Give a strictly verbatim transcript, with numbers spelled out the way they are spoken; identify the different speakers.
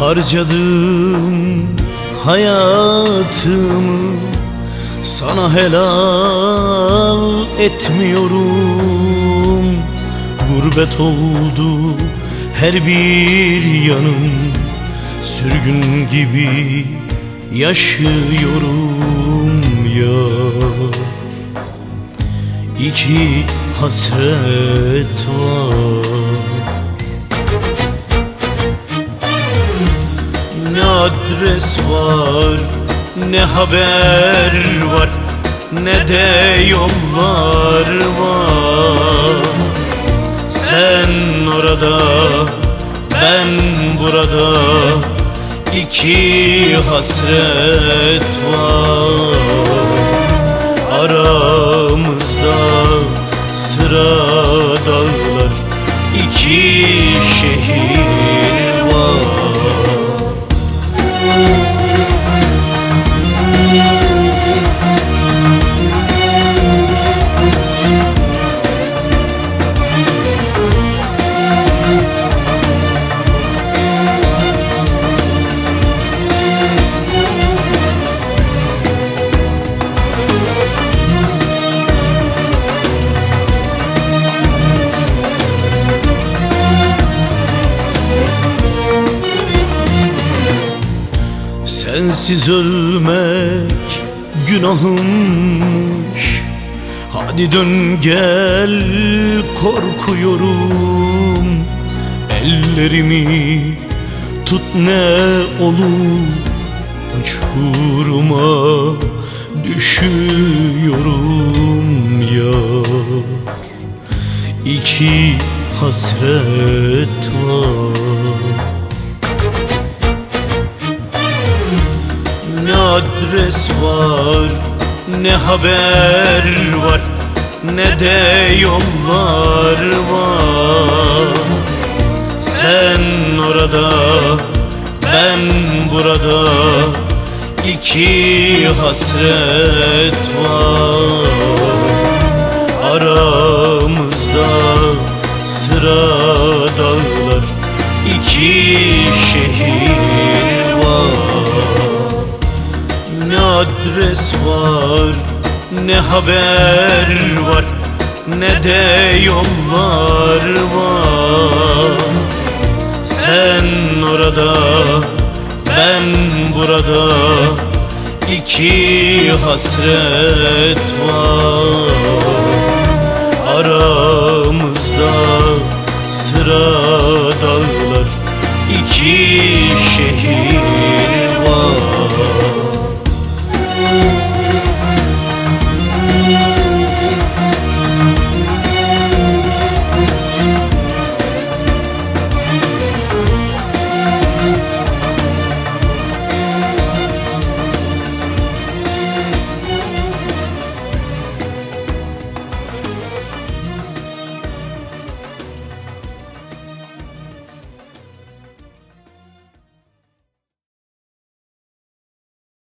Speaker 1: Harcadım hayatımı, sana helal etmiyorum. Gurbet oldu her bir yanım, sürgün gibi yaşıyorum yar. İki hasret var, ne adres var, ne haber var, ne de yollar var. Sen orada, ben burada, iki hasret var. Aramızda sıra dağlar, iki şehir var. Sensiz ölmek günahımmış, hadi dön gel, korkuyorum. Ellerimi tut ne olur, uçuruma düşüyorum yar. İki hasret var, ne adres var, ne haber var, ne de yollar var. Sen orada, ben burada, iki hasret var. Aramızda sıra dağlar, iki şehir var. Ne adres var, ne haber var, ne de yollar var. Sen orada, ben burada, iki hasret var. Aramızda sıra dağlar, iki şehir